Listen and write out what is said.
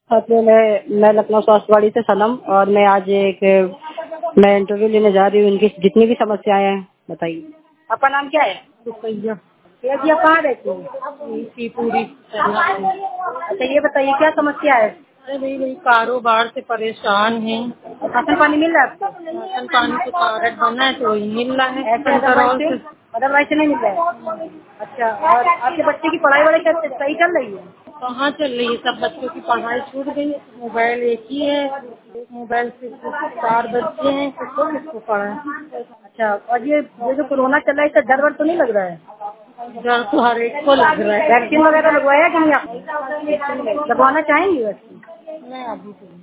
अपने मैं लखनऊ स्वास्थ्यवाड़ी से सनम और मैं आज मैं इंटरव्यू लेने जा रही हूँ। इनकी जितनी भी समस्याएं हैं बताइए। आपका नाम क्या है? रुपया भैया जी आप कहाँ रहती हैं? की पूरी। अच्छा ये बताइए क्या समस्या है? अरे भाई भाई कारोबार से परेशान है। राशन पानी मिल रहा है आपको? राशन पानी को कार्ड बना है तो वही मिल रहा है ऐसे कंट्रोल से। अदरवाइज से नहीं मिल रहा है। अच्छा और आपके बच्चे की पढ़ाई वढ़ाई सही चल रही है? कहाँ चल रही है, सब बच्चों की पढ़ाई छूट गई है। मोबाइल एक ही है, मोबाइल से 4 बच्चे हैं, किसको पढ़ा। अच्छा और ये जो कोरोना चल रहा है इसका डर वर तो नहीं लग रहा है? डर तो हर एक को लग रहा है। वैक्सीन वगैरह लगवाया कि नहीं? आप लगवाना चाहेंगी वैक्सीन? मैं अभी